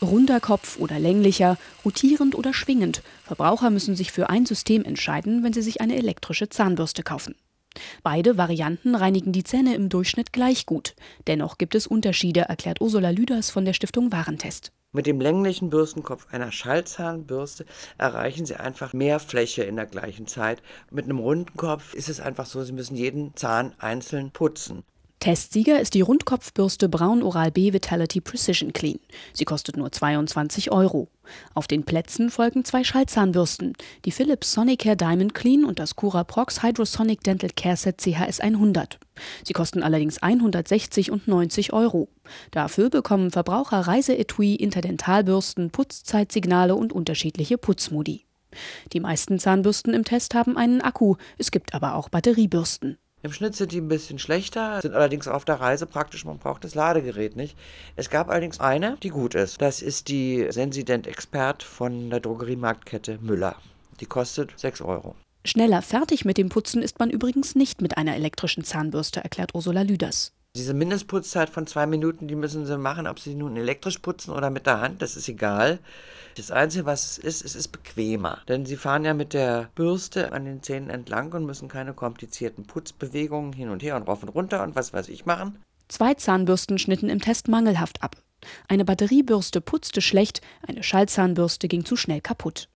Runder Kopf oder länglicher, rotierend oder schwingend. Verbraucher müssen sich für ein System entscheiden, wenn sie sich eine elektrische Zahnbürste kaufen. Beide Varianten reinigen die Zähne im Durchschnitt gleich gut. Dennoch gibt es Unterschiede, erklärt Ursula Lüders von der Stiftung Warentest. Mit dem länglichen Bürstenkopf einer Schallzahnbürste erreichen Sie einfach mehr Fläche in der gleichen Zeit. Mit einem runden Kopf ist es einfach so, Sie müssen jeden Zahn einzeln putzen. Testsieger ist die Rundkopfbürste Braun Oral-B Vitality Precision Clean. Sie kostet nur 22 €. Auf den Plätzen folgen 2 Schallzahnbürsten, die Philips Sonicare Diamond Clean und das Curaprox Hydrosonic Dental Care Set CHS 100. Sie kosten allerdings 160 und 90 €. Dafür bekommen Verbraucher Reiseetui, Interdentalbürsten, Putzzeitsignale und unterschiedliche Putzmodi. Die meisten Zahnbürsten im Test haben einen Akku, es gibt aber auch Batteriebürsten. Im Schnitt sind die ein bisschen schlechter, sind allerdings auf der Reise praktisch, man braucht das Ladegerät nicht. Es gab allerdings eine, die gut ist. Das ist die Sensident Expert von der Drogeriemarktkette Müller. Die kostet 6 €. Schneller fertig mit dem Putzen ist man übrigens nicht mit einer elektrischen Zahnbürste, erklärt Ursula Lüders. Diese Mindestputzzeit von 2 Minuten, die müssen Sie machen, ob Sie nun elektrisch putzen oder mit der Hand, das ist egal. Das Einzige, was es ist bequemer. Denn Sie fahren ja mit der Bürste an den Zähnen entlang und müssen keine komplizierten Putzbewegungen hin und her und rauf und runter und was weiß ich machen. 2 Zahnbürsten schnitten im Test mangelhaft ab. Eine Batteriebürste putzte schlecht, eine Schallzahnbürste ging zu schnell kaputt.